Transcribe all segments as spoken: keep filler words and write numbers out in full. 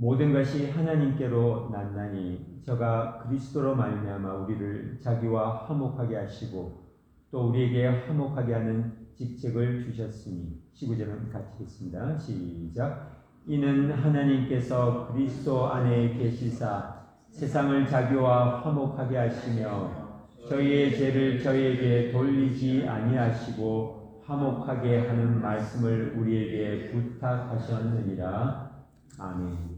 모든 것이 하나님께로 났나니 저가 그리스도로 말미암아 우리를 자기와 화목하게 하시고 또 우리에게 화목하게 하는 직책을 주셨으니. 십구 절은 같이 읽습니다. 시작. 이는 하나님께서 그리스도 안에 계시사 세상을 자기와 화목하게 하시며 저희의 죄를 저희에게 돌리지 아니하시고 화목하게 하는 말씀을 우리에게 부탁하셨느니라. 아멘.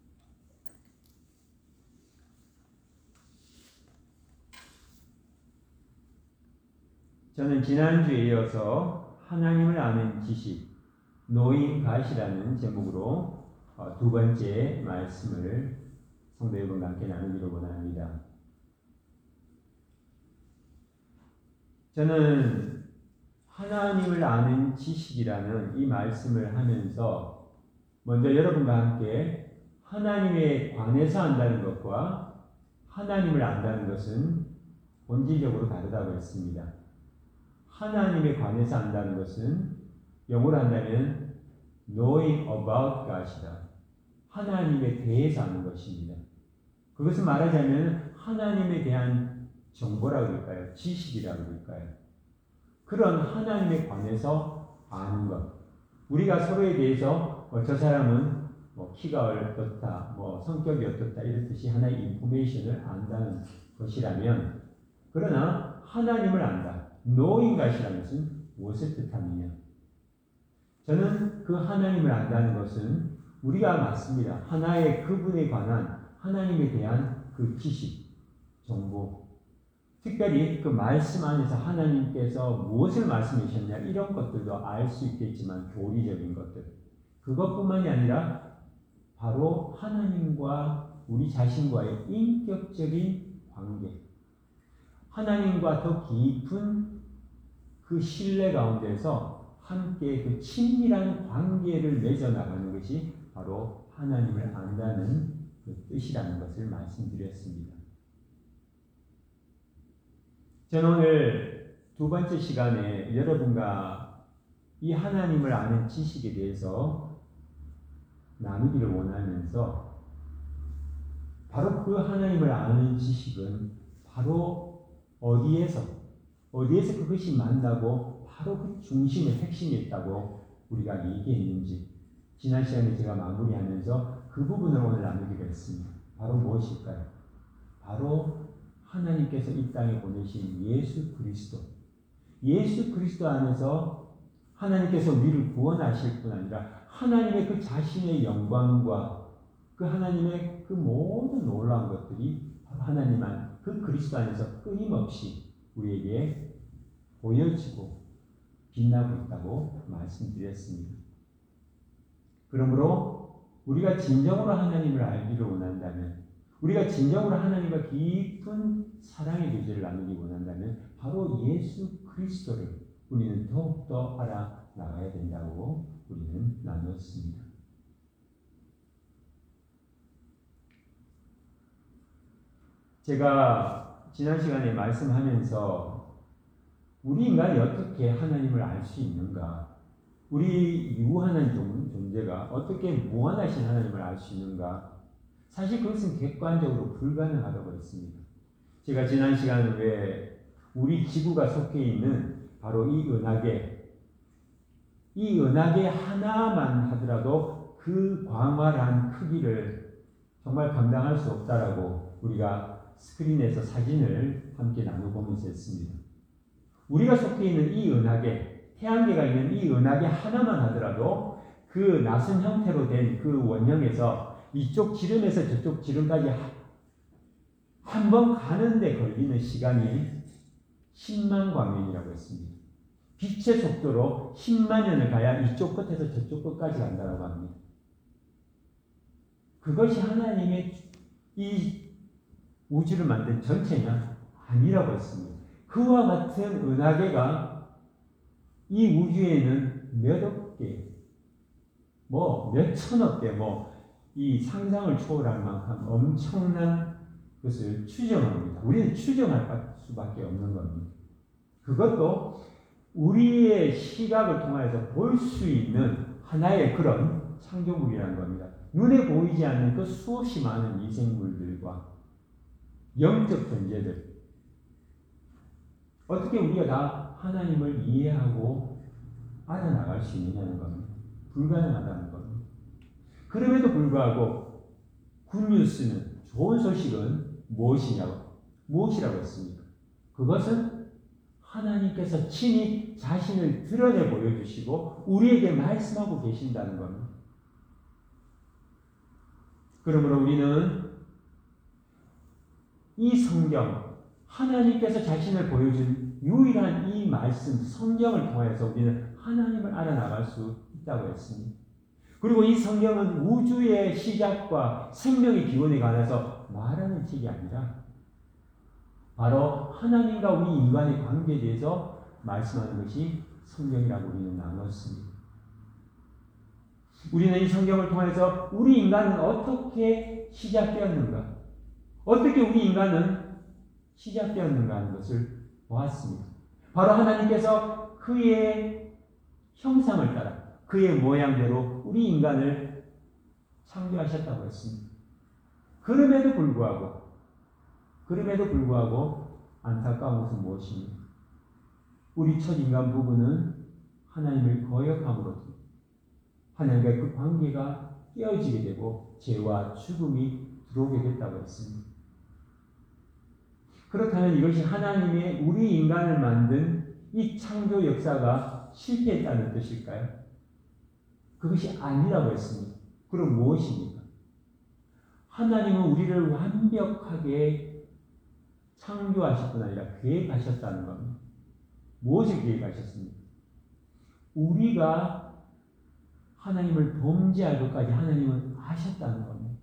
저는 지난주에 이어서 하나님을 아는 지식, knowing God이라는 제목으로 두 번째 말씀을 성도 여러분과 함께 나누기를 원합니다. 저는 하나님을 아는 지식이라는 이 말씀을 하면서 먼저 여러분과 함께 하나님에 관해서 안다는 것과 하나님을 안다는 것은 본질적으로 다르다고 했습니다. 하나님에 관해서 안다는 것은 영어로 한다면 knowing about God이다. 하나님에 대해서 아는 것입니다. 그것을 말하자면 하나님에 대한 정보라고 그럴까요? 지식이라고 그럴까요? 그런 하나님에 관해서 아는 것. 우리가 서로에 대해서 어, 저 사람은 뭐 키가 어떻다, 뭐 성격이 어떻다 이렇듯이 하나의 인포메이션을 안다는 것이라면, 그러나 하나님을 안다. knowing God이라는 것은 무엇을 뜻하느냐? 저는 그 하나님을 안다는 것은 우리가 맞습니다. 하나의 그분에 관한 하나님에 대한 그 지식, 정보, 특별히 그 말씀 안에서 하나님께서 무엇을 말씀하셨냐 이런 것들도 알 수 있겠지만 교리적인 것들, 그것뿐만이 아니라 바로 하나님과 우리 자신과의 인격적인 관계, 하나님과 더 깊은 그 신뢰 가운데서 함께 그 친밀한 관계를 맺어나가는 것이 바로 하나님을 안다는 그 뜻이라는 것을 말씀드렸습니다. 저는 오늘 두 번째 시간에 여러분과 이 하나님을 아는 지식에 대해서 나누기를 원하면서, 바로 그 하나님을 아는 지식은 바로 어디에서 어디에서 그것이 만나고 바로 그 중심의 핵심이 있다고 우리가 얘기했는지 지난 시간에 제가 마무리하면서 그 부분을 오늘 나누기로 했습니다. 바로 무엇일까요? 바로 하나님께서 이 땅에 보내신 예수 그리스도. 예수 그리스도 안에서 하나님께서 우리를 구원하실 뿐 아니라 하나님의 그 자신의 영광과 그 하나님의 그 모든 놀라운 것들이 하나님만 그 그리스도 안에서 끊임없이 우리에게 보여지고 빛나고 있다고 말씀드렸습니다. 그러므로 우리가 진정으로 하나님을 알기를 원한다면, 우리가 진정으로 하나님과 깊은 사랑의 교제를 나누기 원한다면 바로 예수 그리스도를 우리는 더욱더 알아나가야 된다고 우리는 나누었습니다. 제가 지난 시간에 말씀하면서 우리 인간이 어떻게 하나님을 알 수 있는가, 우리 유한한 존재가 어떻게 무한하신 하나님을 알 수 있는가, 사실 그것은 객관적으로 불가능하다고 했습니다. 제가 지난 시간에 왜 우리 지구가 속해 있는 바로 이 은하계, 이 은하계 하나만 하더라도 그 광활한 크기를 정말 감당할 수 없다라고 우리가 스크린에서 사진을 함께 나눠보면서 했습니다. 우리가 속해 있는 이 은하계, 태양계가 있는 이 은하계 하나만 하더라도 그 낯선 형태로 된 그 원형에서 이쪽 지름에서 저쪽 지름까지 한 번 가는데 걸리는 시간이 십만 광년이라고 했습니다. 빛의 속도로 십만 년을 가야 이쪽 끝에서 저쪽 끝까지 간다고 합니다. 그것이 하나님의 이 우주를 만든 전체냐? 아니라고 했습니다. 그와 같은 은하계가 이 우주에는 몇억 개, 뭐 몇천억 개, 뭐 이 상상을 초월할 만큼 엄청난 것을 추정합니다. 우리는 추정할 수밖에 없는 겁니다. 그것도 우리의 시각을 통해서 볼 수 있는 하나의 그런 창조물이라는 겁니다. 눈에 보이지 않는 그 수없이 많은 미생물들과 영적 존재들, 어떻게 우리가 다 하나님을 이해하고 알아나갈 수 있느냐는 겁니다. 불가능하다는 겁니다. 그럼에도 불구하고 굿뉴스는, 좋은 소식은 무엇이냐고, 무엇이라고 했습니까? 그것은 하나님께서 친히 자신을 드러내 보여주시고 우리에게 말씀하고 계신다는 겁니다. 그러므로 우리는 이 성경, 하나님께서 자신을 보여준 유일한 이 말씀, 성경을 통해서 우리는 하나님을 알아나갈 수 있다고 했습니다. 그리고 이 성경은 우주의 시작과 생명의 기원에 관해서 말하는 책이 아니라 바로 하나님과 우리 인간의 관계에 대해서 말씀하는 것이 성경이라고 우리는 나눴습니다. 우리는 이 성경을 통해서 우리 인간은 어떻게 시작되었는가, 어떻게 우리 인간은 시작되었는가 하는 것을 보았습니다. 바로 하나님께서 그의 형상을 따라 그의 모양대로 우리 인간을 창조하셨다고 했습니다. 그럼에도 불구하고 그럼에도 불구하고 안타까운 것은 무엇입니까? 우리 첫 인간 부부는 하나님을 거역함으로 하나님과의 그 관계가 깨어지게 되고 죄와 죽음이 들어오게 됐다고 했습니다. 그렇다면 이것이 하나님의 우리 인간을 만든 이 창조 역사가 실패했다는 뜻일까요? 그것이 아니라고 했습니다. 그럼 무엇입니까? 하나님은 우리를 완벽하게 창조하실 뿐 아니라 계획하셨다는 겁니다. 무엇을 계획하셨습니까? 우리가 하나님을 범죄할 것까지 하나님은 아셨다는 겁니다.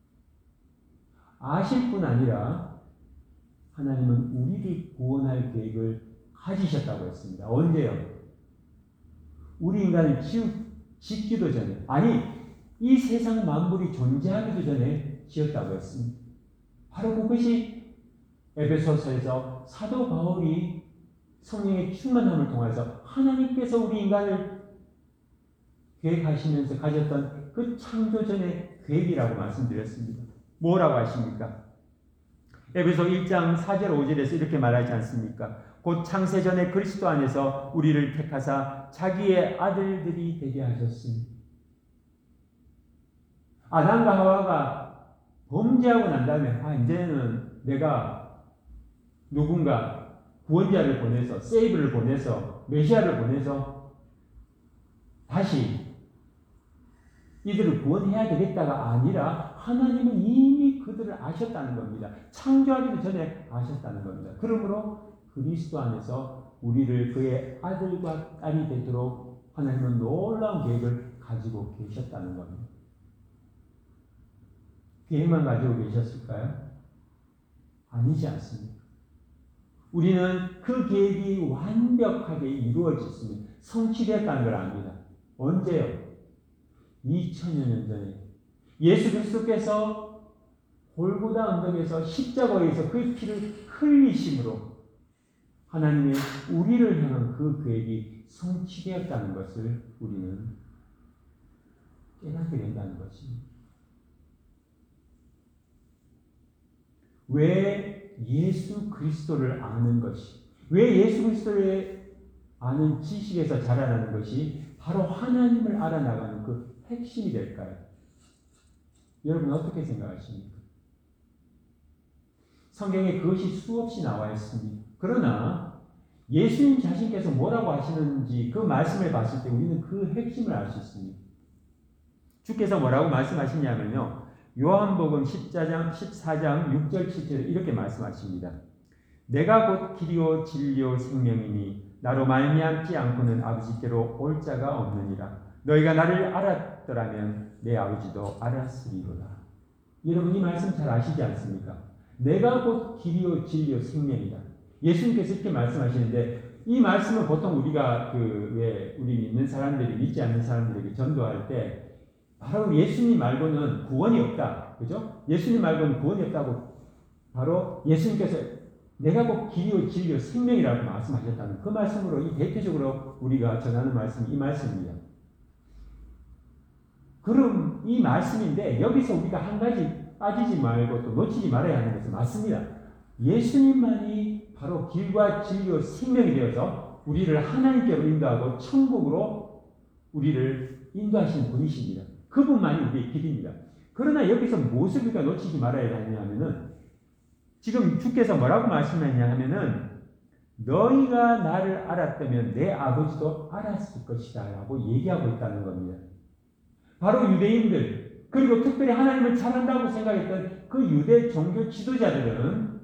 아실 뿐 아니라 하나님은 우리를 구원할 계획을 가지셨다고 했습니다. 언제요? 우리 인간을 지우, 짓기도 전에, 아니 이 세상 만물이 존재하기도 전에 지었다고 했습니다. 바로 그것이 에베소서에서 사도 바울이 성령의 충만함을 통해서 하나님께서 우리 인간을 계획하시면서 가졌던 그 창조전의 계획이라고 말씀드렸습니다. 뭐라고 하십니까? 에베소 일 장 사 절 오 절에서 이렇게 말하지 않습니까? 곧 창세전에 그리스도 안에서 우리를 택하사 자기의 아들들이 되게 하셨습니다. 아담과 하와가 범죄하고 난 다음에 아 이제는 내가 누군가 구원자를 보내서 세이브를 보내서 메시아를 보내서 다시 이들을 구원해야 되겠다가 아니라 하나님은 이미 그들을 아셨다는 겁니다. 창조하기도 전에 아셨다는 겁니다. 그러므로 그리스도 안에서 우리를 그의 아들과 딸이 되도록 하나님은 놀라운 계획을 가지고 계셨다는 겁니다. 계획만 가지고 계셨을까요? 아니지 않습니다. 우리는 그 계획이 완벽하게 이루어졌습니다. 성취되었다는 걸 압니다. 언제요? 이천여 년 전에 예수 그리스도께서 골고다 언덕에서 십자가에서 그의 피를 흘리심으로 하나님의 우리를 향한 그 계획이 성취되었다는 것을 우리는 깨닫게 된다는 것입니다. 왜 예수 그리스도를 아는 것이, 왜 예수 그리스도를 아는 지식에서 자라나는 것이 바로 하나님을 알아나가는 그 핵심이 될까요? 여러분 어떻게 생각하십니까? 성경에 그것이 수없이 나와 있습니다. 그러나 예수님 자신께서 뭐라고 하시는지 그 말씀을 봤을 때 우리는 그 핵심을 알 수 있습니다. 주께서 뭐라고 말씀하시냐면요. 요한복음 십사 장, 십사 장 육 절 칠 절에 이렇게 말씀하십니다. 내가 곧 길이요 진리요 생명이니 나로 말미암지 않고는 아버지께로 올 자가 없느니라. 너희가 나를 알았더라면 내 아버지도 알았으리로다. 여러분 이 말씀 잘 아시지 않습니까? 내가 곧 길이요 진리요 생명이다. 예수님께서 이렇게 말씀하시는데 이 말씀은 보통 우리가 그 왜 우리 믿는 사람들이 믿지 않는 사람들에게 전도할 때 바로 예수님 말고는 구원이 없다. 그죠? 예수님 말고는 구원이 없다고 바로 예수님께서 내가 곧 길이요 진리요 생명이라고 말씀하셨다는 그 말씀으로 이 대표적으로 우리가 전하는 말씀이 이 말씀입니다. 그럼 이 말씀인데 여기서 우리가 한 가지 빠지지 말고 또 놓치지 말아야 하는 것은 맞습니다. 예수님만이 바로 길과 진리와 생명이 되어서 우리를 하나님께로 인도하고 천국으로 우리를 인도하시는 분이십니다. 그분만이 우리의 길입니다. 그러나 여기서 무엇을 우리가 놓치지 말아야 하냐면은 지금 주께서 뭐라고 말씀하냐 하면은 너희가 나를 알았다면 내 아버지도 알았을 것이다 라고 얘기하고 있다는 겁니다. 바로 유대인들 그리고 특별히 하나님을 잘한다고 생각했던 그 유대 종교 지도자들은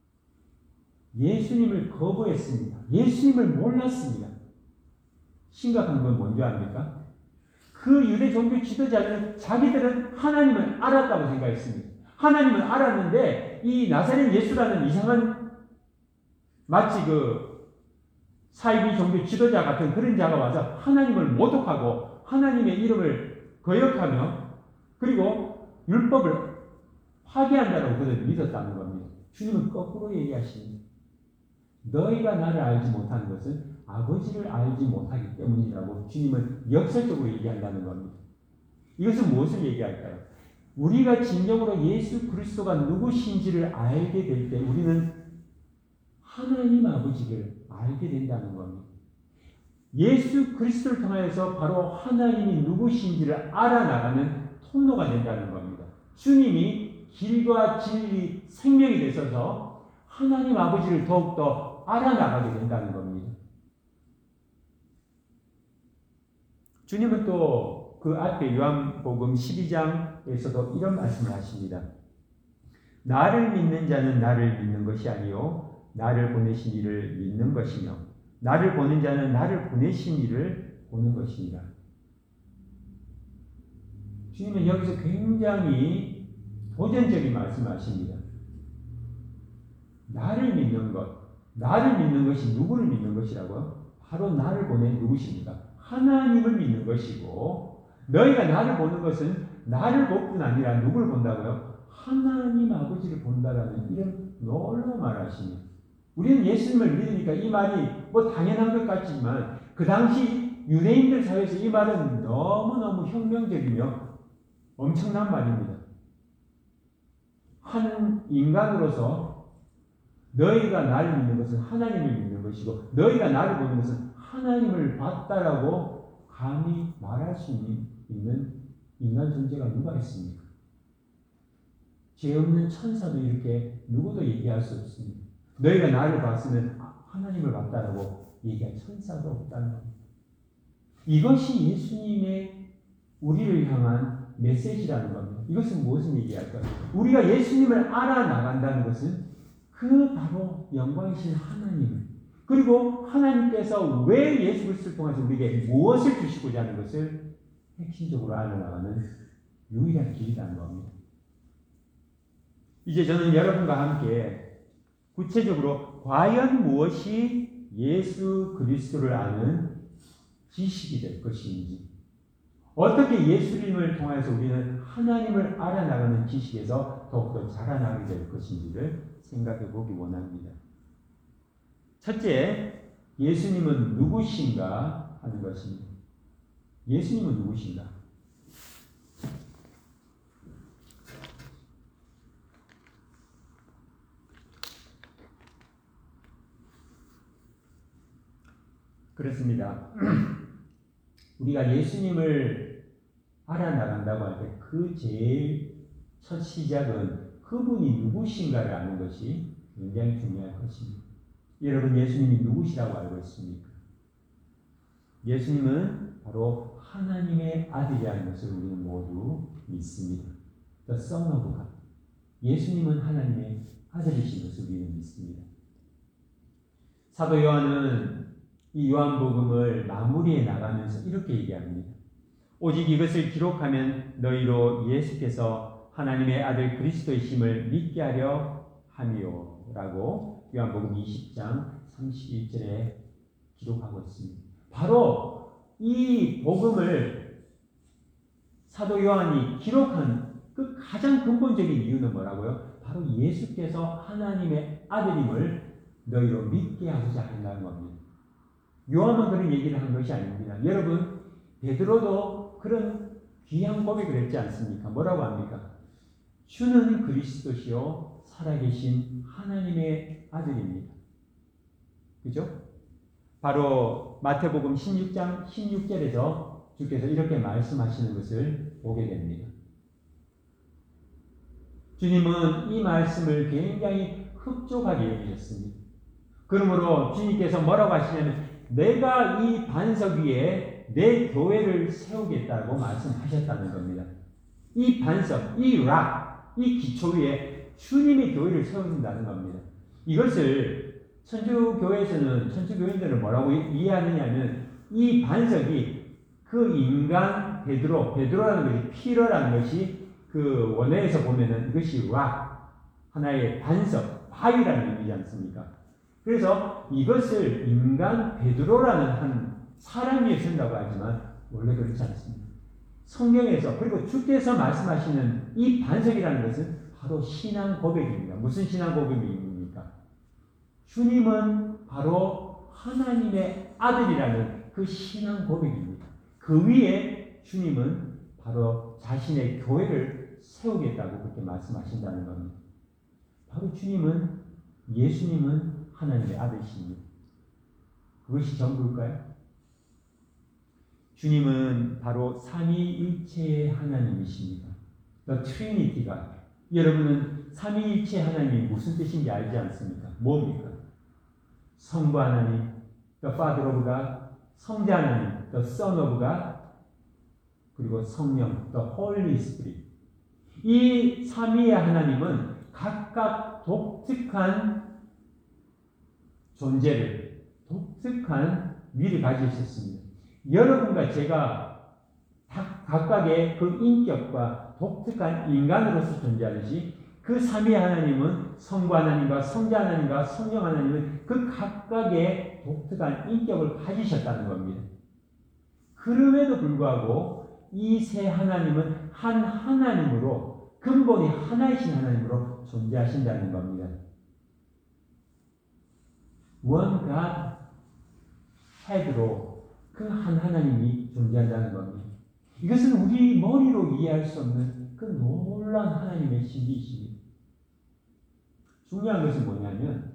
예수님을 거부했습니다. 예수님을 몰랐습니다. 심각한 건 뭔지 압니까? 그 유대 종교 지도자들은 자기들은 하나님을 알았다고 생각했습니다. 하나님을 알았는데 이 나사렛 예수라는 이상한 마치 그 사이비 종교 지도자 같은 그런 자가 와서 하나님을 모독하고 하나님의 이름을 거역하며 그리고 율법을 파괴한다고 그들을 믿었다는 겁니다. 주님은 거꾸로 얘기하십니다. 너희가 나를 알지 못하는 것은 아버지를 알지 못하기 때문이라고 주님은 역설적으로 얘기한다는 겁니다. 이것은 무엇을 얘기할까요? 우리가 진정으로 예수 그리스도가 누구신지를 알게 될 때 우리는 하나님 아버지를 알게 된다는 겁니다. 예수 그리스도를 통하여서 바로 하나님이 누구신지를 알아나가는 통로가 된다는 겁니다. 주님이 길과 진리, 생명이 되셔서 하나님 아버지를 더욱더 알아나가게 된다는 겁니다. 주님은 또 그 앞에 요한복음 십이 장에서도 이런 말씀을 하십니다. 나를 믿는 자는 나를 믿는 것이 아니요 나를 보내신 이를 믿는 것이며 나를 보는 자는 나를 보내신 이를 보는 것이니라. 주님은 여기서 굉장히 도전적인 말씀을 하십니다. 나를 믿는 것, 나를 믿는 것이 누구를 믿는 것이라고요? 바로 나를 보낸 누구십니까? 하나님을 믿는 것이고 너희가 나를 보는 것은 나를 볼뿐 아니라 누구를 본다고요? 하나님 아버지를 본다라는 이런 놀라운 말을 하십니다. 우리는 예수님을 믿으니까 이 말이 뭐 당연한 것 같지만 그 당시 유대인들 사회에서 이 말은 너무너무 혁명적이며 엄청난 말입니다. 한 인간으로서 너희가 나를 믿는 것은 하나님을 믿는 것이고 너희가 나를 보는 것은 하나님을 봤다라고 감히 말할 수 있는 인간 존재가 누가 있습니까? 죄 없는 천사도 이렇게 누구도 얘기할 수 없습니다. 너희가 나를 봤으면 하나님을 봤다라고 얘기할 천사도 없다는 겁니다. 이것이 예수님의 우리를 향한 메시지라는 겁니다. 이것은 무엇을 얘기할까요? 우리가 예수님을 알아나간다는 것은 그 바로 영광이신 하나님을 그리고 하나님께서 왜 예수 그리스도를 통해서 우리에게 무엇을 주시고자 하는 것을 핵심적으로 알아나가는 유일한 길이라는 겁니다. 이제 저는 여러분과 함께 구체적으로 과연 무엇이 예수 그리스도를 아는 지식이 될 것인지 어떻게 예수님을 통해서 우리는 하나님을 알아나가는 지식에서 더욱더 자라나게 될 것인지를 생각해 보기 원합니다. 첫째, 예수님은 누구신가 하는 것입니다. 예수님은 누구신가? 그렇습니다. 우리가 예수님을 알아나간다고 할 때 그 제일 첫 시작은 그분이 누구신가를 아는 것이 굉장히 중요할 것입니다. 여러분 예수님이 누구시라고 알고 있습니까? 예수님은 바로 하나님의 아들이라는 것을 우리는 모두 믿습니다. The Son of God. 예수님은 하나님의 아들이신 것을 우리는 믿습니다. 사도 요한은 이 요한복음을 마무리해 나가면서 이렇게 얘기합니다. 오직 이것을 기록하면 너희로 예수께서 하나님의 아들 그리스도이심을 믿게 하려 함이요 라고 요한복음 이십 장 삼십일 절에 기록하고 있습니다. 바로 이 복음을 사도 요한이 기록한 그 가장 근본적인 이유는 뭐라고요? 바로 예수께서 하나님의 아들임을 너희로 믿게 하고자 한다는 겁니다. 요한은 그런 얘기를 한 것이 아닙니다. 여러분, 베드로도 그런 귀한 고백을 했지 않습니까? 뭐라고 합니까? 주는 그리스도시요 살아계신 하나님의 아들입니다. 그죠? 바로 마태복음 십육 장 십육 절에서 주께서 이렇게 말씀하시는 것을 보게 됩니다. 주님은 이 말씀을 굉장히 흡족하게 여기셨습니다. 그러므로 주님께서 뭐라고 하시냐면 내가 이 반석 위에 내 교회를 세우겠다고 말씀하셨다는 겁니다. 이 반석, 이 락, 이 기초 위에 주님의 교회를 세운다는 겁니다. 이것을 천주교회에서는, 천주교인들은 뭐라고 이해하느냐면 이 반석이 그 인간 베드로, 베드로라는 것이 피러라는 것이 그 원어에서 보면은 이것이 락, 하나의 반석, 바위라는 의미지 않습니까? 그래서 이것을 인간 베드로라는 한 사람이 쓴다고 하지만 원래 그렇지 않습니다. 성경에서 그리고 주께서 말씀하시는 이 반석이라는 것은 바로 신앙 고백입니다. 무슨 신앙 고백입니까? 주님은 바로 하나님의 아들이라는 그 신앙 고백입니다. 그 위에 주님은 바로 자신의 교회를 세우겠다고 그렇게 말씀하신다는 겁니다. 바로 주님은, 예수님은 하나님의 아들이십니다. 그것이 전부일까요? 주님은 바로 삼위일체의 하나님이십니다. The Trinity God. 여러분은 삼위일체 하나님이 무슨 뜻인지 알지 않습니까? 뭡니까? 성부 하나님, The Father of God, 성자 하나님, The Son of God, 그리고 성령, The Holy Spirit. 이 삼위의 하나님은 각각 독특한 존재를, 독특한 위를 가지셨습니다. 여러분과 제가 각각의 그 인격과 독특한 인간으로서 존재하듯이 그 삼위 하나님은 성부 하나님과 성자 하나님과 성령 하나님은 그 각각의 독특한 인격을 가지셨다는 겁니다. 그럼에도 불구하고 이 세 하나님은 한 하나님으로, 근본이 하나이신 하나님으로 존재하신다는 겁니다. One God head로 그 한 하나님이 존재한다는 겁니다. 이것은 우리 머리로 이해할 수 없는 그 놀라운 하나님의 신비이십니다. 중요한 것은 뭐냐면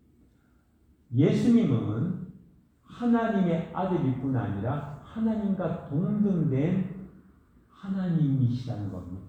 예수님은 하나님의 아들일 아니라 하나님과 동등된 하나님이시라는 겁니다.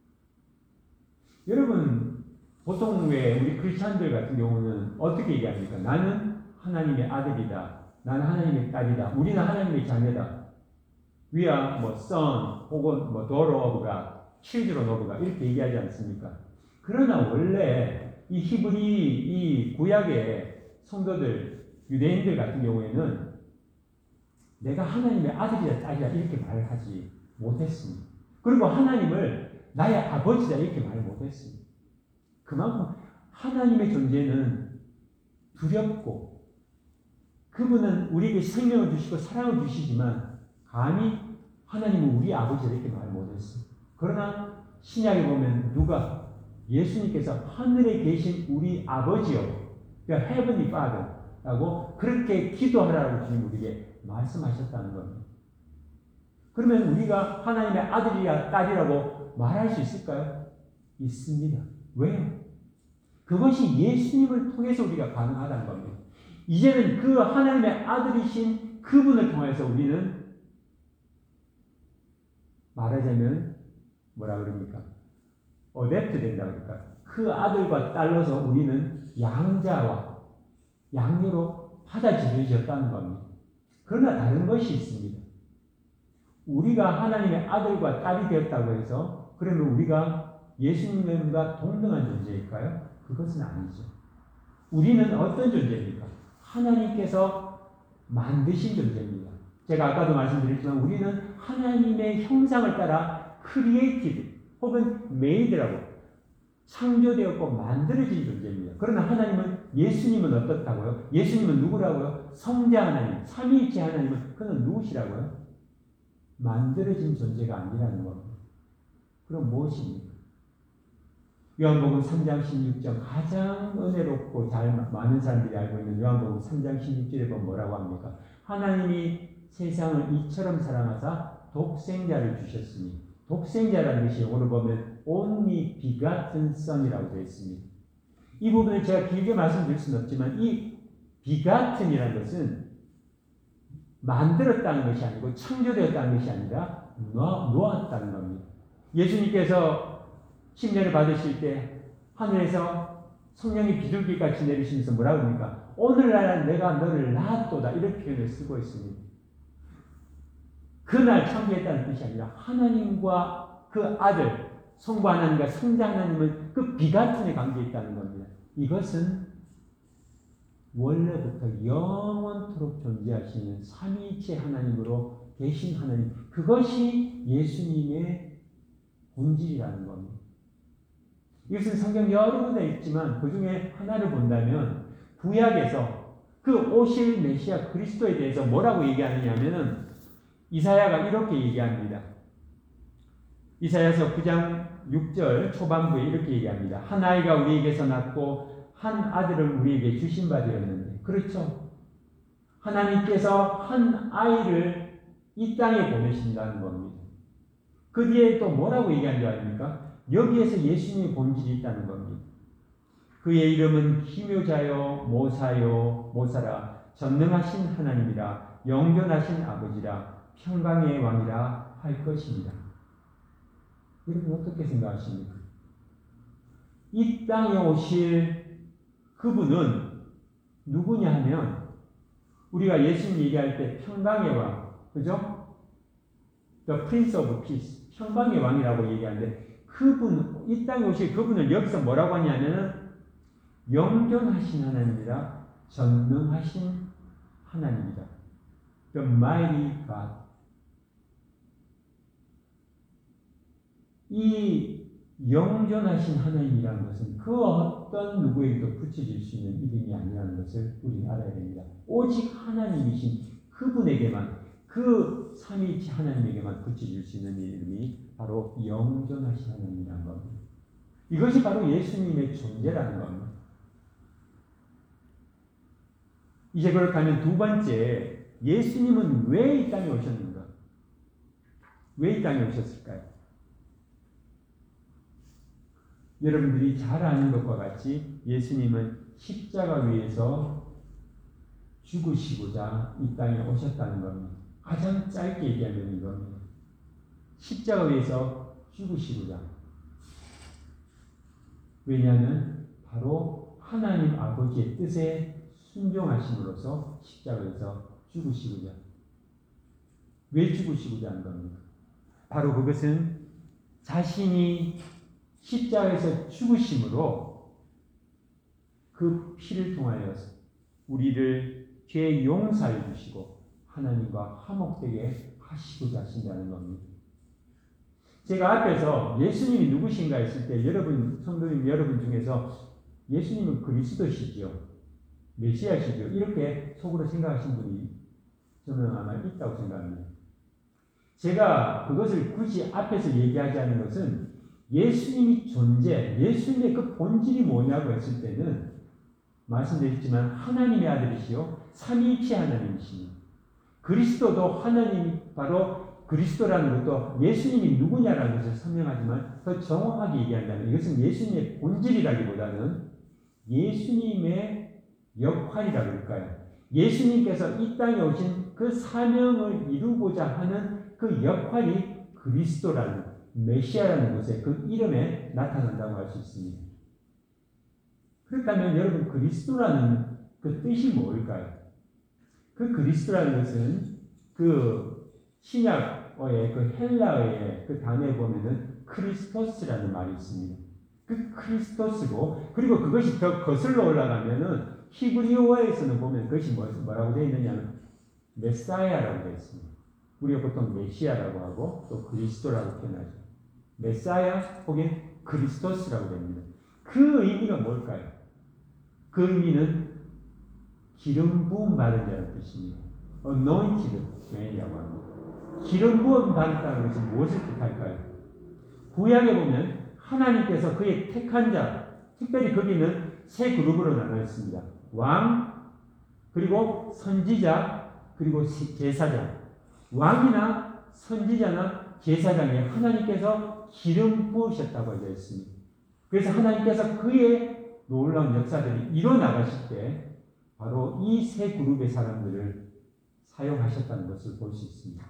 여러분, 보통 왜 우리 크리스찬들 같은 경우는 어떻게 얘기합니까? 나는 하나님의 아들이다. 나는 하나님의 딸이다. 우리는 하나님의 자녀다. We are 뭐 son 혹은 뭐 daughter of God, children of God 이렇게 얘기하지 않습니까? 그러나 원래 이 히브리 이 구약의 성도들, 유대인들 같은 경우에는 내가 하나님의 아들이다 딸이다 이렇게 말을 하지 못했습니다. 그리고 하나님을 나의 아버지다 이렇게 말을 못했습니다. 그만큼 하나님의 존재는 두렵고 그분은 우리에게 생명을 주시고 사랑을 주시지만 감히 하나님은 우리 아버지다 이렇게 말 못했습니다. 그러나 신약에 보면 누가 예수님께서 하늘에 계신 우리 아버지요, 그러니까 Heavenly Father라고 그렇게 기도하라고 주님 우리에게 말씀하셨다는 겁니다. 그러면 우리가 하나님의 아들이야 딸이라고 말할 수 있을까요? 있습니다. 왜요? 그것이 예수님을 통해서 우리가 가능하다는 겁니다. 이제는 그 하나님의 아들이신 그분을 통해서 우리는 말하자면 뭐라 그럽니까? 어댑트 된다 그럴까? 그 아들과 딸로서 우리는 양자와 양녀로 받아들여졌다는 겁니다. 그러나 다른 것이 있습니다. 우리가 하나님의 아들과 딸이 되었다고 해서 그러면 우리가 예수님과 동등한 존재일까요? 그것은 아니죠. 우리는 어떤 존재입니까? 하나님께서 만드신 존재입니다. 제가 아까도 말씀드렸지만 우리는 하나님의 형상을 따라 created 혹은 made라고 창조되었고 만들어진 존재입니다. 그러나 하나님은, 예수님은 어떻다고요? 예수님은 누구라고요? 성자 하나님, 삼위일체 하나님은 그는 누구시라고요? 만들어진 존재가 아니라는 겁니다. 그럼 무엇입니까? 요한복음 삼 장 십육 절 가장 은혜롭고 잘 많은 사람들이 알고 있는 요한복음 삼 장 십육 절에 보면 뭐라고 합니까? 하나님이 세상을 이처럼 사랑하사 독생자를 주셨으니 독생자라는 것이 영어로 보면 only begotten son이라고 되어 있습니다. 이 부분을 제가 길게 말씀드릴 수는 없지만 이 begotten이라는 것은 만들었다는 것이 아니고 창조되었다는 것이 아니라 놓았다는 겁니다. 예수님께서 십년을 받으실 때 하늘에서 성령이 비둘기같이 내리시면서 뭐라고 합니까? 오늘날 내가 너를 낳았도다 이런 표현을 쓰고 있습니다. 그날 창조했다는 뜻이 아니라 하나님과 그 아들 성부 하나님과 성자 하나님은 그 비같은에 관계에 있다는 겁니다. 이것은 원래부터 영원토록 존재하시는 삼위일체 하나님으로 계신 하나님, 그것이 예수님의 본질이라는 겁니다. 이것은 성경 여러 군데 있지만 그 중에 하나를 본다면 구약에서 그 오실 메시아 그리스도에 대해서 뭐라고 얘기하느냐 하면은 이사야가 이렇게 얘기합니다. 이사야서 구 장 육 절 초반부에 이렇게 얘기합니다. 한 아이가 우리에게서 낳고 한 아들을 우리에게 주신 바 되었는데, 그렇죠? 하나님께서 한 아이를 이 땅에 보내신다는 겁니다. 그 뒤에 또 뭐라고 얘기한 줄 아닙니까? 여기에서 예수님의 본질이 있다는 겁니다. 그의 이름은 기묘자요 모사요 모사라 전능하신 하나님이라 영존하신 아버지라 평강의 왕이라 할 것입니다. 여러분 어떻게 생각하십니까? 이 땅에 오실 그분은 누구냐 하면 우리가 예수님 얘기할 때 평강의 왕, 그죠? The Prince of Peace, 평강의 왕이라고 얘기하는데 그분, 이 땅에 오실 그분을 여기서 뭐라고 하냐면은 영존하신 하나님이라 전능하신 하나님이다. The Mighty God. 이 영존하신 하나님이라는 것은 그 어떤 누구에게도 붙여질 수 있는 이름이 아니라는 것을 우리는 알아야 됩니다. 오직 하나님이신 그분에게만, 그 삼위일체 하나님에게만 붙여질 수 있는 이름이 바로 영존하신 하나님이라는 겁니다. 이것이 바로 예수님의 존재라는 겁니다. 이제 그렇다면 두 번째, 예수님은 왜 이 땅에 오셨는가? 왜 이 땅에 오셨을까요? 여러분들이 잘 아는 것과 같이 예수님은 십자가 위에서 죽으시고자 이 땅에 오셨다는 겁니다. 가장 짧게 얘기하면 이겁니다. 십자가 위에서 죽으시고자. 왜냐하면 바로 하나님 아버지의 뜻에 순종하심으로써 십자가에서 죽으시고자. 왜 죽으시고자 하는 겁니까? 바로 그것은 자신이 십자가에서 죽으심으로 그 피를 통하여 우리를 죄 용서해 주시고 하나님과 화목되게 하시고자 하신다는 겁니다. 제가 앞에서 예수님이 누구신가 했을 때 여러분, 성도님 여러분 중에서 예수님은 그리스도시죠, 메시아시죠, 이렇게 속으로 생각하신 분이 저는 아마 있다고 생각합니다. 제가 그것을 굳이 앞에서 얘기하지 않는 것은 예수님이 존재, 예수님의 그 본질이 뭐냐고 했을 때는 말씀드렸지만 하나님의 아들이시요 삼위일체 하나님이십니다. 그리스도도 하나님이 바로 그리스도라는 것도 예수님이 누구냐라는 것을 설명하지만 더 정확하게 얘기한다면 이것은 예수님의 본질이라기보다는 예수님의 역할이라고 할까요? 예수님께서 이 땅에 오신 그 사명을 이루고자 하는 그 역할이 그리스도라는 메시아라는 것에 그 이름에 나타난다고 할 수 있습니다. 그렇다면 여러분 그리스도라는 그 뜻이 뭘까요? 그 그리스도라는 것은 그 신약어의 그 헬라어의 그 단어에 보면은 크리스토스라는 말이 있습니다. 그 크리스토스고 그리고 그것이 더 거슬러 올라가면은 히브리어에서는 보면 그것이 뭐라고 되어 있느냐면 메사야라고 되어 있습니다. 우리가 보통 메시아라고 하고 또 그리스도라고 표현하죠. 메사야 혹은 그리스토스라고 됩니다. 그 의미가 뭘까요? 그 의미는 기름 부음 받은 자라는 뜻입니다. anointed man이라고 합니다. 기름 부음 받았다는 것은 무엇을 뜻할까요? 구약에 보면 하나님께서 그의 택한 자, 특별히 거기는 세 그룹으로 나눠 있습니다. 왕, 그리고 선지자, 그리고 제사장. 왕이나 선지자나 제사장에 하나님께서 기름 부으셨다고 되어 있습니다. 그래서 하나님께서 그의 놀라운 역사들이 일어나가실 때 바로 이 세 그룹의 사람들을 사용하셨다는 것을 볼 수 있습니다.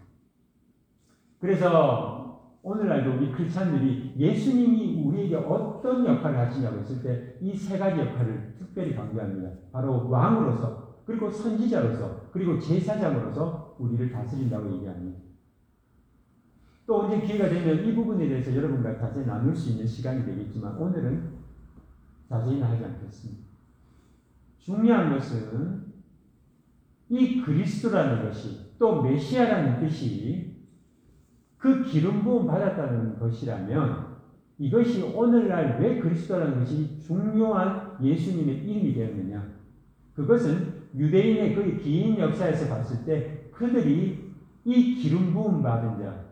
그래서 오늘날도 우리 크리스찬들이 예수님이 우리에게 어떤 역할을 하시냐고 했을 때 이 세 가지 역할을 특별히 강조합니다. 바로 왕으로서, 그리고 선지자로서, 그리고 제사장으로서 우리를 다스린다고 얘기합니다. 또 언제 기회가 되면 이 부분에 대해서 여러분과 자세히 나눌 수 있는 시간이 되겠지만 오늘은 자세히는 하지 않겠습니다. 중요한 것은 이 그리스도라는 것이, 또 메시아라는 뜻이 그 기름 부음 받았다는 것이라면 이것이 오늘날 왜 그리스도라는 것이 중요한 예수님의 이름이 되었느냐? 그것은 유대인의 그 긴 역사에서 봤을 때 그들이 이 기름 부음 받은 자,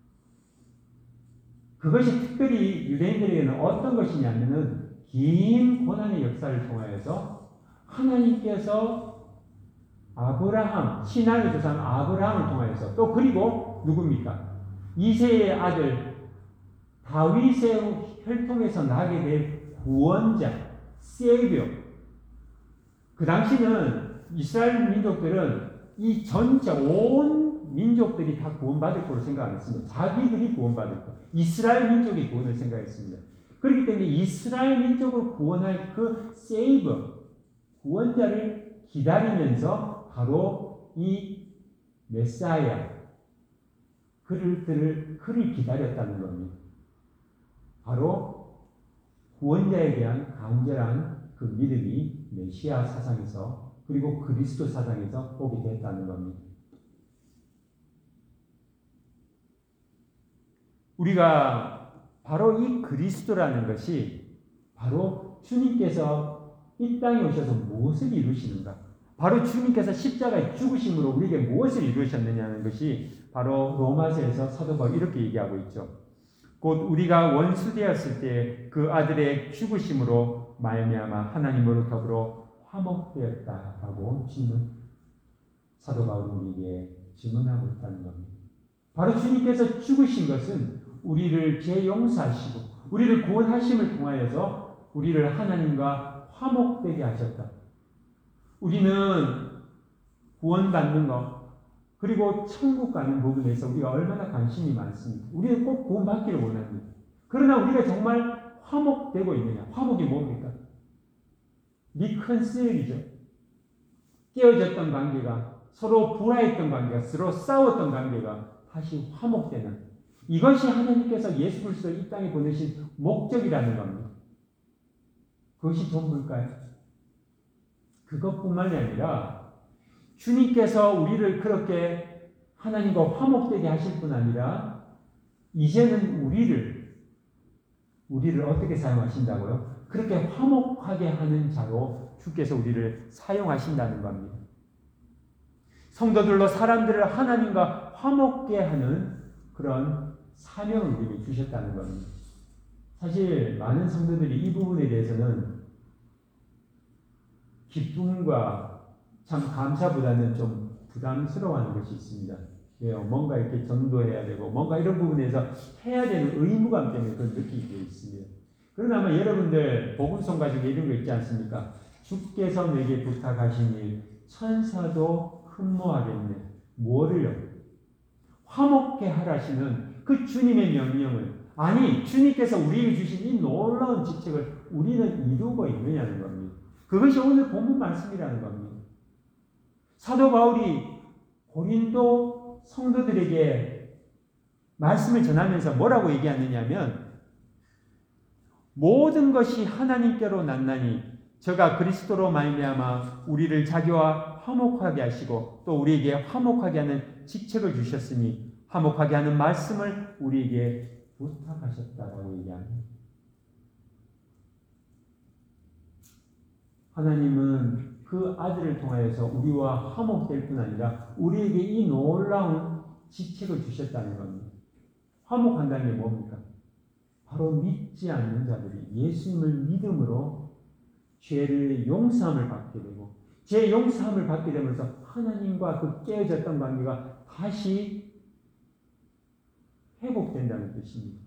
그것이 특별히 유대인들에게는 어떤 것이냐면은 긴 고난의 역사를 통하여서 하나님께서 아브라함, 신앙의 조상 아브라함을 통하여서, 또 그리고 누굽니까? 이새의 아들 다윗의 혈통에서 나게 될 구원자, 세이비어. 그 당시는 이스라엘 민족들은 이 전체 온 민족들이 다 구원받을 거로 생각 안 했습니다. 자기들이 구원받을 거. 이스라엘 민족이 구원을 생각했습니다. 그렇기 때문에 이스라엘 민족을 구원할 그 세이버, 구원자를 기다리면서 바로 이 메사야, 그를, 그를, 그를 기다렸다는 겁니다. 바로 구원자에 대한 간절한 그 믿음이 메시아 사상에서, 그리고 그리스도 사상에서 오게 됐다는 겁니다. 우리가 바로 이 그리스도라는 것이 바로 주님께서 이 땅에 오셔서 무엇을 이루시는가? 바로 주님께서 십자가에 죽으심으로 우리에게 무엇을 이루셨느냐는 것이 바로 로마서에서 사도 바울이 이렇게 얘기하고 있죠. 곧 우리가 원수되었을 때 그 아들의 죽으심으로 말미암아 하나님으로 더불어 화목되었다라고 주님은 사도 바울이 우리에게 증언하고 있다는 겁니다. 바로 주님께서 죽으신 것은 우리를 재용서하시고 우리를 구원하심을 통하여서 우리를 하나님과 화목되게 하셨다. 우리는 구원받는 것, 그리고 천국 가는 부분에서 우리가 얼마나 관심이 많습니다. 우리는 꼭 구원받기를 원합니다. 그러나 우리가 정말 화목되고 있느냐? 화목이 뭡니까? 리컨실이죠. 깨어졌던 관계가, 서로 불화했던 관계가, 서로 싸웠던 관계가 다시 화목되는, 이것이 하나님께서 예수 그리스도를 이 땅에 보내신 목적이라는 겁니다. 그것이 전부일까요? 그것뿐만이 아니라 주님께서 우리를 그렇게 하나님과 화목되게 하실 뿐 아니라 이제는 우리를 우리를 어떻게 사용하신다고요? 그렇게 화목하게 하는 자로 주께서 우리를 사용하신다는 겁니다. 성도들로 사람들을 하나님과 화목게 하는 그런 사명을 우리에게 주셨다는 겁니다. 사실 많은 성도들이 이 부분에 대해서는 기쁨과 참 감사보다는 좀 부담스러워하는 것이 있습니다. 왜요? 뭔가 이렇게 전도해야 되고 뭔가 이런 부분에서 해야 되는 의무감 때문에 그걸 느끼게 되어 있습니다. 그러나 아마 여러분들 복음송 가지고 이런 거 있지 않습니까? 주께서 내게 부탁하신 일 천사도 흠모하겠네. 뭐를요? 화목케 하라시는 그 주님의 명령을, 아니 주님께서 우리에게 주신 이 놀라운 직책을 우리는 이루고 있느냐는 겁니다. 그것이 오늘 본문 말씀이라는 겁니다. 사도 바울이 고린도 성도들에게 말씀을 전하면서 뭐라고 얘기하느냐면 모든 것이 하나님께로 났나니 저가 그리스도로 말미암아 우리를 자기와 화목하게 하시고 또 우리에게 화목하게 하는 직책을 주셨으니 화목하게 하는 말씀을 우리에게 부탁하셨다고 얘기합니다. 하나님은 그 아들을 통하여서 우리와 화목될 뿐 아니라 우리에게 이 놀라운 직책을 주셨다는 겁니다. 화목한다는 게 뭡니까? 바로 믿지 않는 자들이 예수님을 믿음으로 죄를 용서함을 받게 되고 죄 용서함을 받게 되면서 하나님과 그 깨어졌던 관계가 다시 회복된다는 뜻입니다.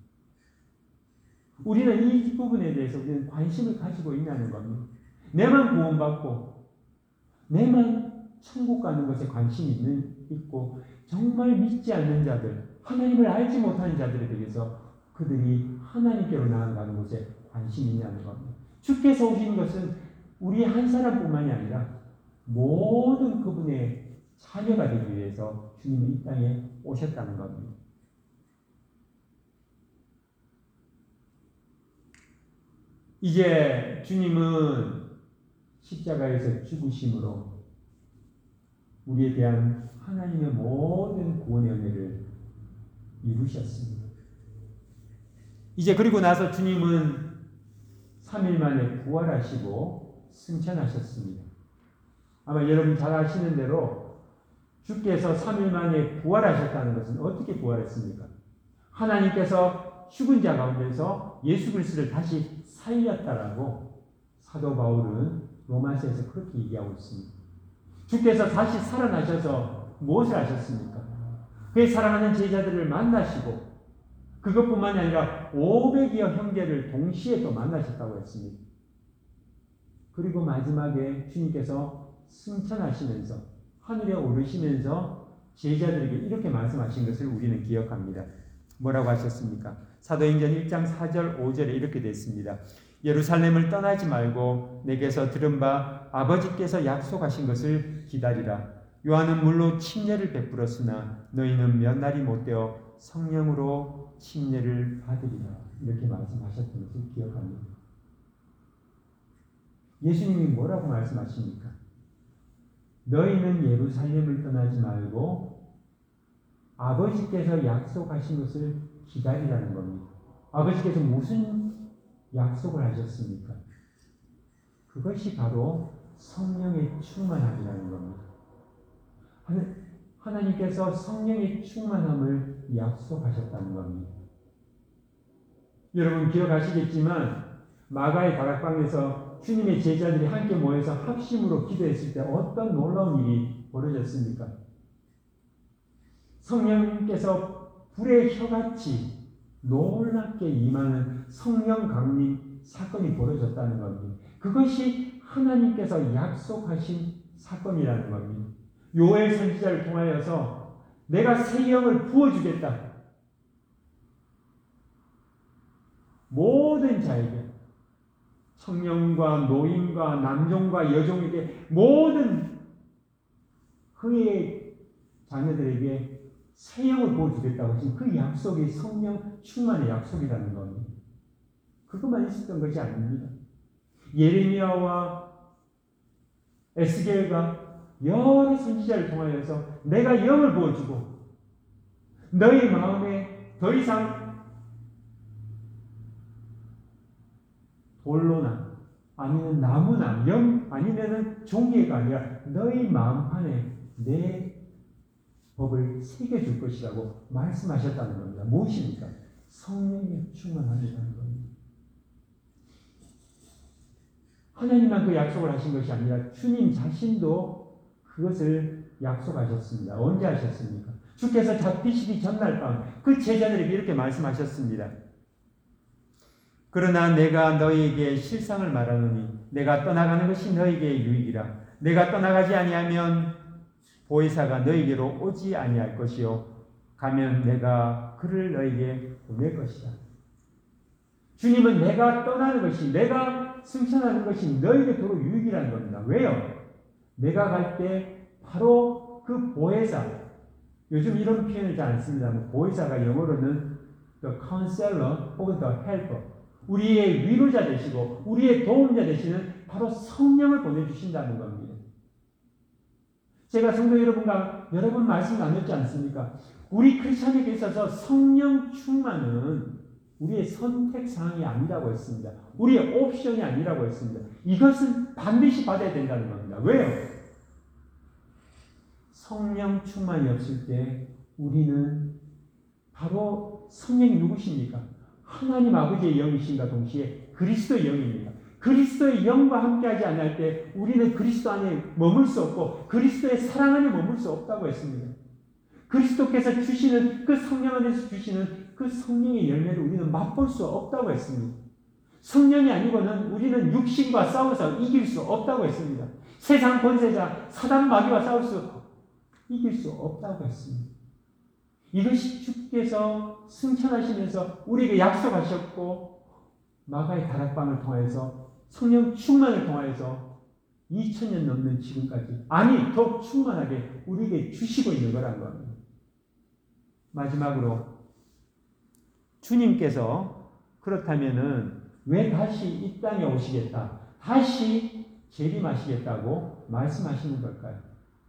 우리는 이 부분에 대해서 우리는 관심을 가지고 있냐는 겁니다. 내만 구원받고 내만 천국 가는 것에 관심이 있는, 있고 정말 믿지 않는 자들, 하나님을 알지 못하는 자들에 대해서 그들이 하나님께로 나아가는 것에 관심이 있냐는 겁니다. 주께서 오신 것은 우리 한 사람뿐만이 아니라 모든 그분의 자녀가 되기 위해서 주님이 이 땅에 오셨다는 겁니다. 이제 주님은 십자가에서 죽으심으로 우리에 대한 하나님의 모든 구원의 은혜를 이루셨습니다. 이제 그리고 나서 주님은 삼 일 만에 부활하시고 승천하셨습니다. 아마 여러분 잘 아시는 대로 주께서 삼 일 만에 부활하셨다는 것은 어떻게 부활했습니까? 하나님께서 죽은 자 가운데서 예수 그리스도를 다시 살렸다라고 사도 바울은 로마서에서 그렇게 얘기하고 있습니다. 주께서 다시 살아나셔서 무엇을 하셨습니까? 그의 사랑하는 제자들을 만나시고 그것뿐만이 아니라 오백여 형제를 동시에 또 만나셨다고 했습니다. 그리고 마지막에 주님께서 승천하시면서 하늘에 오르시면서 제자들에게 이렇게 말씀하신 것을 우리는 기억합니다. 뭐라고 하셨습니까? 사도행전 일 장 사 절 오 절에 이렇게 됐습니다. 예루살렘을 떠나지 말고 내게서 들은 바 아버지께서 약속하신 것을 기다리라. 요한은 물로 침례를 베풀었으나 너희는 몇 날이 못되어 성령으로 침례를 받으리라. 이렇게 말씀하셨던 것을 기억합니다. 예수님이 뭐라고 말씀하십니까? 너희는 예루살렘을 떠나지 말고 아버지께서 약속하신 것을 기다리라는 겁니다. 아버지께서 무슨 약속을 하셨습니까? 그것이 바로 성령의 충만함이라는 겁니다. 하나님께서 성령의 충만함을 약속하셨다는 겁니다. 여러분 기억하시겠지만 마가의 다락방에서 주님의 제자들이 함께 모여서 합심으로 기도했을 때 어떤 놀라운 일이 벌어졌습니까? 성령께서 불의 혀같이 놀랍게 임하는 성령 강림 사건이 벌어졌다는 겁니다. 그것이 하나님께서 약속하신 사건이라는 겁니다. 요엘 선지자를 통하여서 내가 새 영을 부어주겠다. 모든 자에게, 청년과 노인과 남종과 여종에게, 모든 그의 자녀들에게 새 영을 부어주겠다고 하신 그 약속이 성령 충만의 약속이라는 겁니다. 그것만 있었던 것이 아닙니다. 예레미야와 에스겔과 여러 선지자를 통하여서 내가 영을 부어주고 너희 마음에 더 이상 돌로나 아니면 나무나 영 아니면 종이가 아니라 너희 마음판에 내 법을 새겨줄 것이라고 말씀하셨다는 겁니다. 무엇입니까? 성령의 충만함이라는 겁니다. 하나님만 그 약속을 하신 것이 아니라 주님 자신도 그것을 약속하셨습니다. 언제 하셨습니까? 주께서 잡히시기 전날 밤 그 제자들에게 이렇게 말씀하셨습니다. 그러나 내가 너희에게 실상을 말하노니 내가 떠나가는 것이 너희에게 유익이라. 내가 떠나가지 아니하면 보혜사가 너희에게로 오지 아니할 것이요 가면 내가 그를 너희에게 보낼 것이다. 주님은 내가 떠나는 것이, 내가 승천하는 것이 너희에게 도로 유익이라는 겁니다. 왜요? 내가 갈 때 바로 그 보혜사, 요즘 이런 표현을 잘 안 씁니다. 보혜사가 영어로는 the counselor 혹은 the helper, 우리의 위로자 되시고 우리의 도움자 되시는 바로 성령을 보내주신다는 겁니다. 제가 성도 여러분과 여러 번 말씀 나눴지 않습니까? 우리 크리스천에게 있어서 성령 충만은 우리의 선택사항이 아니라고 했습니다. 우리의 옵션이 아니라고 했습니다. 이것은 반드시 받아야 된다는 겁니다. 왜요? 성령 충만이 없을 때 우리는 바로 성령이 누구십니까? 하나님 아버지의 영이신가 동시에 그리스도의 영입니다. 그리스도의 영과 함께하지 않을 때 우리는 그리스도 안에 머물 수 없고 그리스도의 사랑 안에 머물 수 없다고 했습니다. 그리스도께서 주시는 그 성령 안에서 주시는 그 성령의 열매를 우리는 맛볼 수 없다고 했습니다. 성령이 아니고는 우리는 육신과 싸워서 이길 수 없다고 했습니다. 세상 권세자 사단 마귀와 싸울 수 이길 수 없다고 했습니다. 이것이 주께서 승천하시면서 우리에게 약속하셨고 마가의 다락방을 통해서 성령 충만을 통해서 이천 년 넘는 지금까지 아니 더 충만하게 우리에게 주시고 있는 거란 겁니다. 마지막으로 주님께서 그렇다면은 왜 다시 이 땅에 오시겠다, 다시 재림하시겠다고 말씀하시는 걸까요?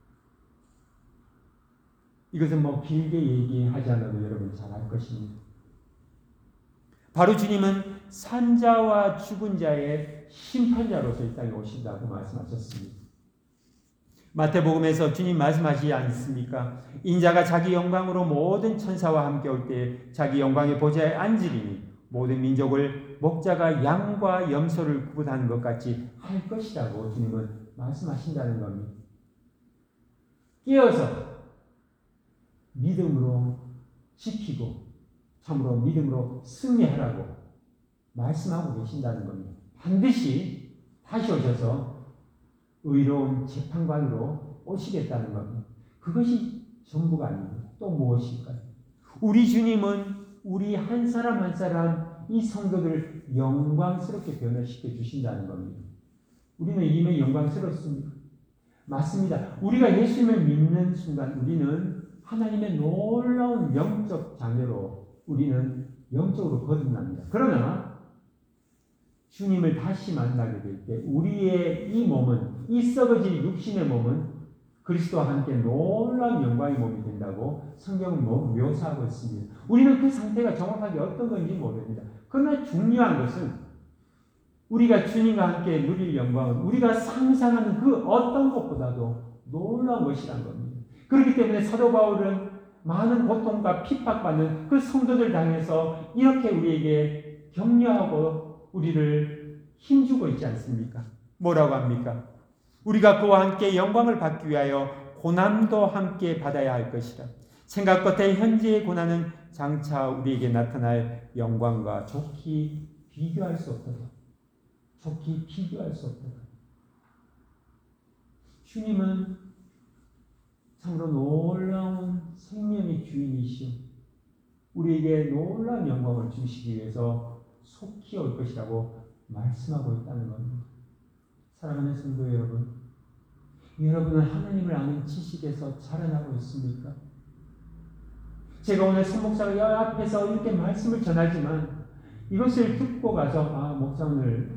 이것은 뭐 길게 얘기하지 않아도 여러분 잘 알 것입니다. 바로 주님은 산자와 죽은 자의 심판자로서 이 땅에 오신다고 말씀하셨습니다. 마태복음에서 주님 말씀하시지 않습니까? 인자가 자기 영광으로 모든 천사와 함께 올 때 자기 영광의 보좌에 앉으리니 모든 민족을 목자가 양과 염소를 구분하는 것 같이 할 것이라고 주님은 말씀하신다는 겁니다. 깨어서 믿음으로 지키고 참으로 믿음으로 승리하라고 말씀하고 계신다는 겁니다. 반드시 다시 오셔서 의로운 재판관으로 오시겠다는 겁니다. 그것이 전부가 아닙니다. 또 무엇일까요? 우리 주님은 우리 한 사람 한 사람 이 성도들을 영광스럽게 변화시켜 주신다는 겁니다. 우리는 이미 영광스럽습니까? 맞습니다. 우리가 예수님을 믿는 순간 우리는 하나님의 놀라운 영적 자녀로 우리는 영적으로 거듭납니다. 그러나 주님을 다시 만나게 될 때 우리의 이 몸은, 이 썩어질 육신의 몸은 그리스도와 함께 놀라운 영광의 몸이 된다고 성경은 묘사하고 있습니다. 우리는 그 상태가 정확하게 어떤 건지 모릅니다. 그러나 중요한 것은 우리가 주님과 함께 누릴 영광은 우리가 상상하는 그 어떤 것보다도 놀라운 것이란 겁니다. 그렇기 때문에 사도 바울은 많은 고통과 핍박받는 그 성도들 당해서 이렇게 우리에게 격려하고 우리를 힘주고 있지 않습니까? 뭐라고 합니까? 우리가 그와 함께 영광을 받기 위하여 고난도 함께 받아야 할 것이라. 생각 끝에 현재의 고난은 장차 우리에게 나타날 영광과 좋게 비교할 수 없도다. 좋게 비교할 수 없도다. 주님은 참으로 놀라운 생명의 주인이시오. 우리에게 놀라운 영광을 주시기 위해서 속히 올 것이라고 말씀하고 있다는 겁니다. 사랑하는 성도 여러분, 여러분은 하나님을 아는 지식에서 자라나고 있습니까? 제가 오늘 선 목사가 여 앞에서 이렇게 말씀을 전하지만 이것을 듣고 가서 아, 목사 오늘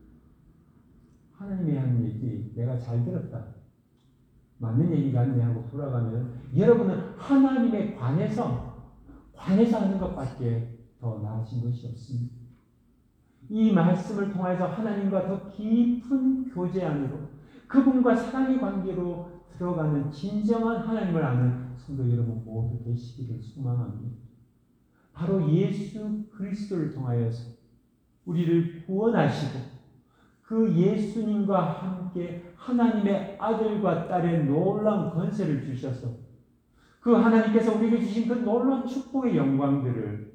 하나님이 하는 얘기 내가 잘 들었다, 맞는 얘기 같네 하고 돌아가면 여러분은 하나님에 관해서 관해서 하는 것밖에 더 나아진 것이 없습니다. 이 말씀을 통해서 하나님과 더 깊은 교제 안으로 그분과 사랑의 관계로 들어가는 진정한 하나님을 아는 성도 여러분 모두 되시기를 소망합니다. 바로 예수 그리스도를 통하여서 우리를 구원하시고 그 예수님과 함께 하나님의 아들과 딸의 놀라운 권세를 주셔서 그 하나님께서 우리에게 주신 그 놀라운 축복의 영광들을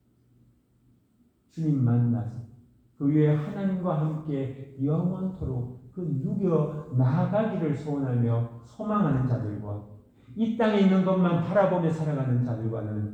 주님 만나서 그 위에 하나님과 함께 영원토록 그 누겨 나아가기를 소원하며 소망하는 자들과 이 땅에 있는 것만 바라보며 살아가는 자들과는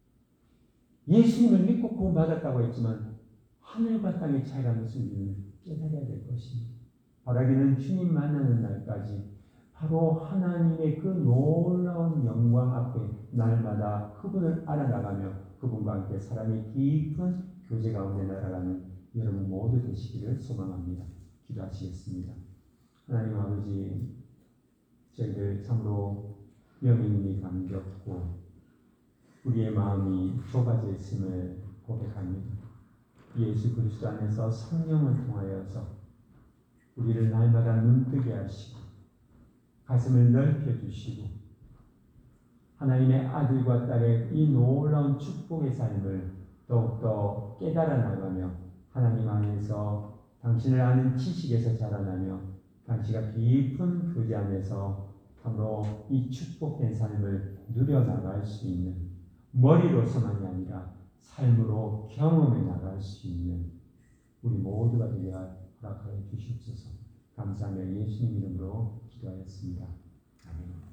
예수님을 믿고 구원받았다고 했지만 하늘과 땅의 차이라는 것을 우리는 깨달아야 될 것입니다. 바라기는 주님 만나는 날까지 바로 하나님의 그 놀라운 영광 앞에 날마다 그분을 알아나가며 그분과 함께 사랑의 깊은 교제 가운데 날아가는 여러분 모두 되시기를 소망합니다. 기도하시겠습니다. 하나님 아버지, 저희들 참으로 명인이 감겼고 우리의 마음이 좁아져 있음을 고백합니다. 예수 그리스도 안에서 성령을 통하여서 우리를 날마다 눈뜨게 하시고 가슴을 넓혀 주시고 하나님의 아들과 딸의 이 놀라운 축복의 삶을 더욱더 깨달아 나가며 하나님 안에서 당신을 아는 지식에서 자라나며 당신과 깊은 교제 안에서 바로 이 축복된 삶을 누려나갈 수 있는 머리로서만이 아니라 삶으로 경험해 나갈 수 있는 우리 모두가 되게 허락하여 주시옵소서. 감사하며 예수님 이름으로 기도하였습니다. 아멘.